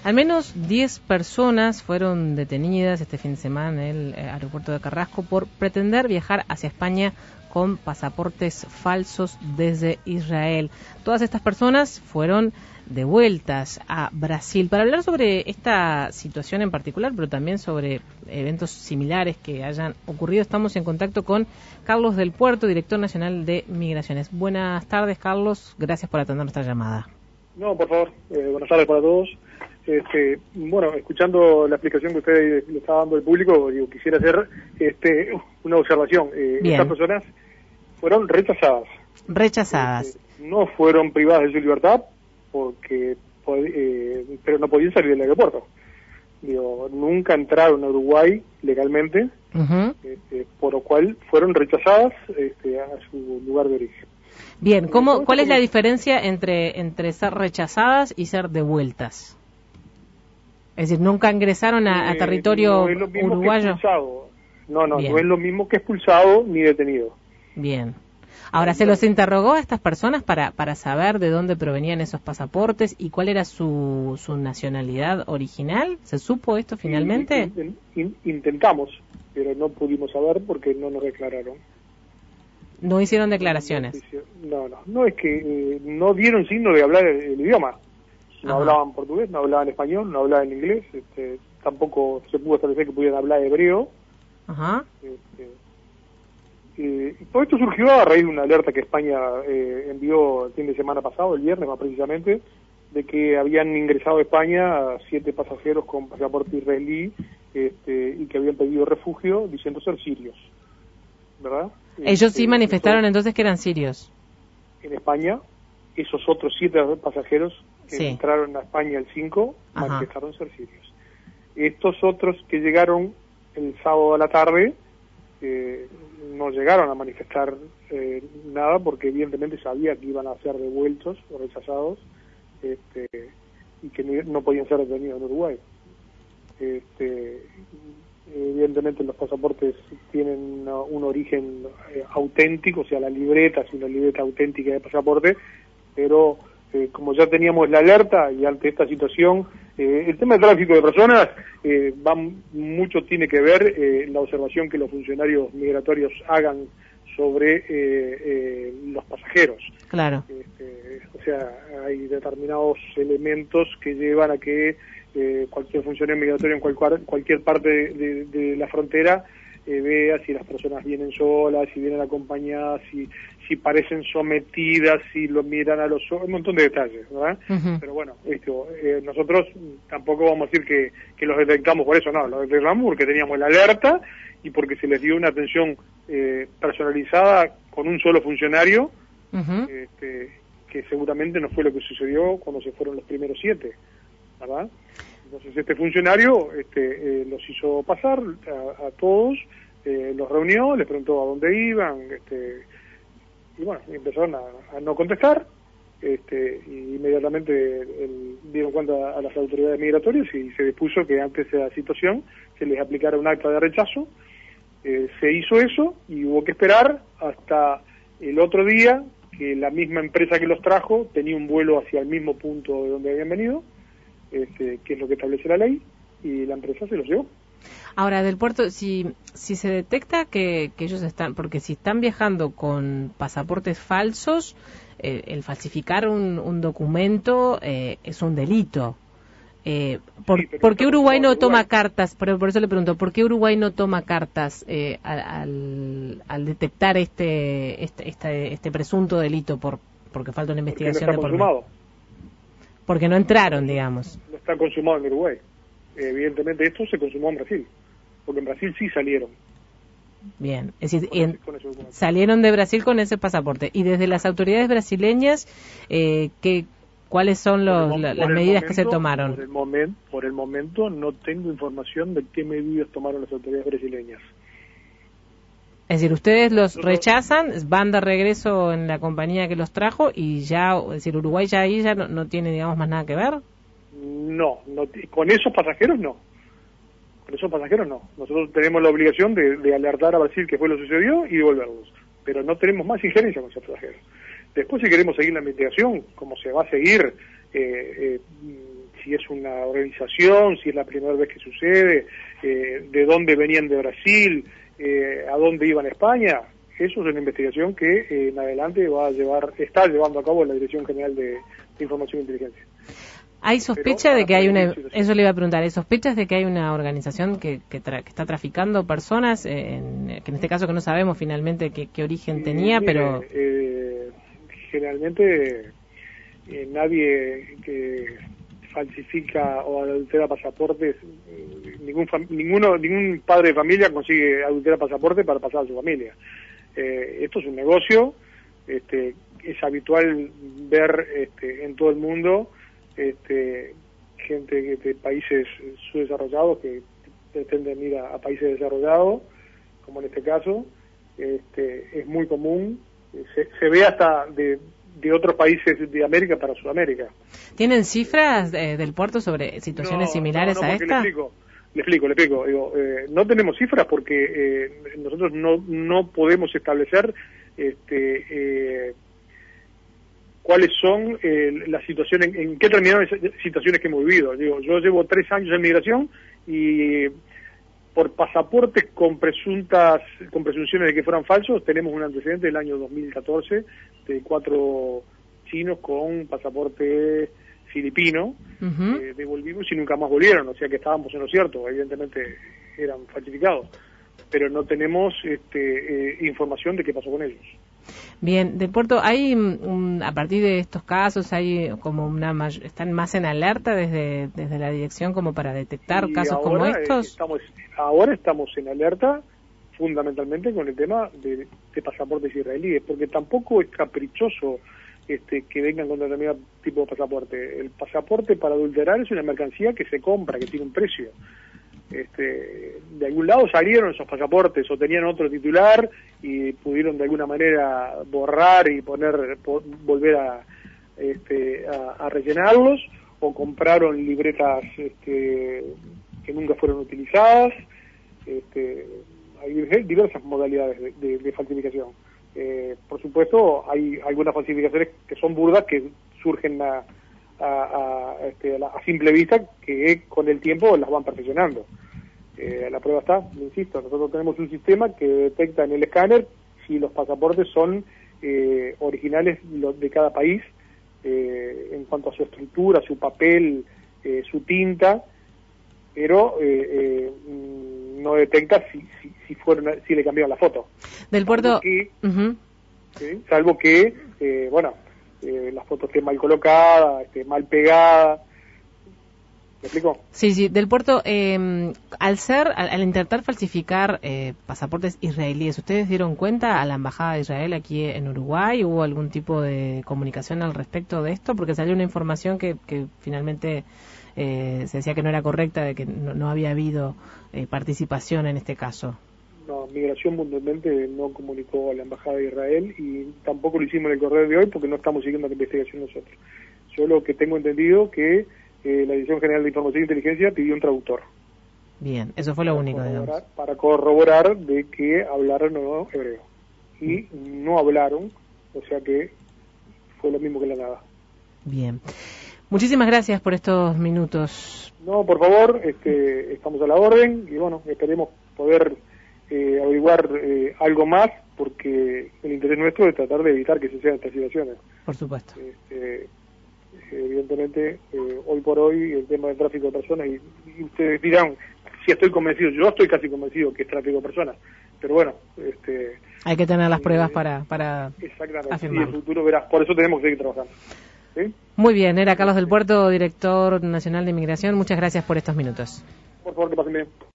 Al menos 10 personas fueron detenidas este fin de semana en el aeropuerto de Carrasco por pretender viajar hacia España con pasaportes falsos desde Israel. Todas estas personas fueron devueltas a Brasil. Para hablar sobre esta situación en particular, pero también sobre eventos similares que hayan ocurrido, estamos en contacto con Carlos del Puerto, director nacional de Migraciones. Buenas tardes, Carlos. Gracias por atender nuestra llamada. No, por favor. Buenas tardes para todos. Bueno, escuchando la explicación que usted le está dando al público, quisiera hacer una observación. Estas personas fueron rechazadas. Rechazadas. No fueron privadas de su libertad, pero no podían salir del aeropuerto. Nunca entraron a Uruguay legalmente, por lo cual fueron rechazadas a su lugar de origen. Bien, ¿cuál es la diferencia entre ser rechazadas y ser devueltas? Es decir, ¿nunca ingresaron a territorio uruguayo? No es lo mismo que expulsado ni detenido. Bien. Ahora, ¿se los interrogó a estas personas para saber de dónde provenían esos pasaportes y cuál era su nacionalidad original? ¿Se supo esto finalmente? Intentamos, pero no pudimos saber porque no nos declararon. ¿No hicieron declaraciones? No, es que no dieron signo de hablar el idioma. No hablaban portugués, no hablaban español, no hablaban inglés, tampoco se pudo establecer que pudieran hablar hebreo. Ajá. Todo esto surgió a raíz de una alerta que España envió el fin de semana pasado, el viernes más precisamente, de que habían ingresado a España 7 pasajeros con pasaporte israelí y que habían pedido refugio diciendo ser sirios, ¿verdad? Ellos sí manifestaron entonces que eran sirios. En España, esos otros 7 pasajeros entraron a España el 5, manifestaron ser sirios. Estos otros que llegaron el sábado a la tarde no llegaron a manifestar nada porque evidentemente sabía que iban a ser devueltos o rechazados y que no podían ser detenidos en Uruguay. Evidentemente los pasaportes tienen un origen auténtico, o sea, la libreta es una libreta auténtica de pasaporte, pero como ya teníamos la alerta y ante esta situación, el tema del tráfico de personas mucho tiene que ver la observación que los funcionarios migratorios hagan sobre los pasajeros. Claro. O sea, hay determinados elementos que llevan a que cualquier funcionario migratorio en cualquier parte de la frontera vea si las personas vienen solas, si vienen acompañadas, si parecen sometidas, si lo miran a los ojos, un montón de detalles, ¿verdad? Pero bueno, nosotros tampoco vamos a decir que los detectamos por eso, no, los detectamos porque teníamos la alerta y porque se les dio una atención personalizada con un solo funcionario, que seguramente no fue lo que sucedió cuando se fueron los primeros 7, ¿verdad? Entonces este funcionario los hizo pasar a todos, los reunió, les preguntó a dónde iban, y bueno, empezaron a no contestar, y inmediatamente dieron cuenta a las autoridades migratorias y se dispuso que ante esa situación se les aplicara un acta de rechazo. Se hizo eso y hubo que esperar hasta el otro día que la misma empresa que los trajo tenía un vuelo hacia el mismo punto de donde habían venido, que es lo que establece la ley, y la empresa se los llevó. Ahora, del puerto, si se detecta que ellos están, porque si están viajando con pasaportes falsos, el falsificar un documento es un delito. ¿Por qué Uruguay no toma cartas? Por eso le pregunto, ¿por qué Uruguay no toma cartas al detectar este presunto delito porque falta una investigación de por medio? Porque no entraron, digamos. No está consumado en Uruguay. Evidentemente esto se consumó en Brasil, porque en Brasil sí salieron. Bien, es decir, salieron de Brasil con ese pasaporte. Y desde las autoridades brasileñas, ¿cuáles son las medidas que se tomaron? Por el momento no tengo información de qué medidas tomaron las autoridades brasileñas. Es decir, ustedes los rechazan, van de regreso en la compañía que los trajo y ya, es decir, Uruguay ya ahí ya no tiene, digamos, más nada que ver. No, con esos pasajeros no. Con esos pasajeros no. Nosotros tenemos la obligación de alertar a Brasil que fue lo que sucedió y devolverlos. Pero no tenemos más injerencia con esos pasajeros. Después, si queremos seguir la investigación, como se va a seguir, si es una organización, si es la primera vez que sucede, de dónde venían de Brasil, a dónde iban a España. Eso es una investigación que en adelante está llevando a cabo la Dirección General de Información e Inteligencia. ¿Hay sospecha de que hay una... Eso le iba a preguntar, ¿hay sospechas de que hay una organización que está traficando personas, que en este caso que no sabemos finalmente qué origen tenía, mire, pero... generalmente nadie que falsifica o adultera pasaportes, ningún padre de familia consigue adulterar pasaporte para pasar a su familia. Esto es un negocio, es habitual ver en todo el mundo gente de países subdesarrollados que pretenden ir a países desarrollados, como en este caso. Es muy común, se ve hasta de otros países de América para Sudamérica. ¿Tienen cifras del puerto sobre situaciones similares a esta? Le explico. Digo, no tenemos cifras porque nosotros no podemos establecer cuáles son las situaciones, en qué terminaron esas situaciones que hemos vivido. Digo, yo llevo 3 años en migración y por pasaportes con presunciones de que fueran falsos, tenemos un antecedente del año 2014 de 4 chinos con pasaporte filipino, devolvimos y nunca más volvieron, o sea que estábamos en lo cierto, evidentemente eran falsificados, pero no tenemos información de qué pasó con ellos. Bien, del puerto, ¿hay a partir de estos casos hay como están más en alerta desde la dirección como para detectar casos como estos? Ahora estamos en alerta fundamentalmente con el tema de pasaportes israelíes, porque tampoco es caprichoso que vengan con determinado tipo de pasaporte. El pasaporte para adulterar es una mercancía que se compra, que tiene un precio. De algún lado salieron esos pasaportes o tenían otro titular y pudieron de alguna manera borrar y volver a rellenarlos, o compraron libretas que nunca fueron utilizadas. Hay diversas modalidades de falsificación. Por supuesto, hay algunas falsificaciones que son burdas, que surgen a simple vista, que con el tiempo las van perfeccionando. La prueba está, insisto, nosotros tenemos un sistema que detecta en el escáner si los pasaportes son originales de cada país, en cuanto a su estructura, su papel, su tinta, pero no detecta si le cambiaron la foto. Del puerto... Salvo que la foto esté mal colocada, esté mal pegada. ¿Me explico? Sí, del puerto, al intentar falsificar pasaportes israelíes, ¿ustedes dieron cuenta a la Embajada de Israel aquí en Uruguay? ¿Hubo algún tipo de comunicación al respecto de esto? Porque salió una información que finalmente se decía que no era correcta, de que no había habido participación en este caso. No, Migración puntualmente no comunicó a la Embajada de Israel y tampoco lo hicimos en el correo de hoy porque no estamos siguiendo la investigación nosotros. Yo lo que tengo entendido que la Dirección General de Información e Inteligencia pidió un traductor. Bien, eso fue lo único, digamos. Para corroborar de que hablaran o no hebreo. Y no hablaron, o sea que fue lo mismo que la nada. Bien. Muchísimas gracias por estos minutos. No, por favor, estamos a la orden y bueno, esperemos poder averiguar algo más, porque el interés nuestro es tratar de evitar que se sean estas situaciones. Por supuesto. Evidentemente, hoy por hoy el tema del tráfico de personas, y ustedes dirán si estoy convencido, yo estoy casi convencido que es tráfico de personas, pero bueno, hay que tener las pruebas para afirmarlo. Y el futuro verás, por eso tenemos que seguir trabajando. ¿Sí? Muy bien, era Carlos del Puerto, director nacional de Inmigración. Muchas gracias por estos minutos. Por favor, que pasen bien.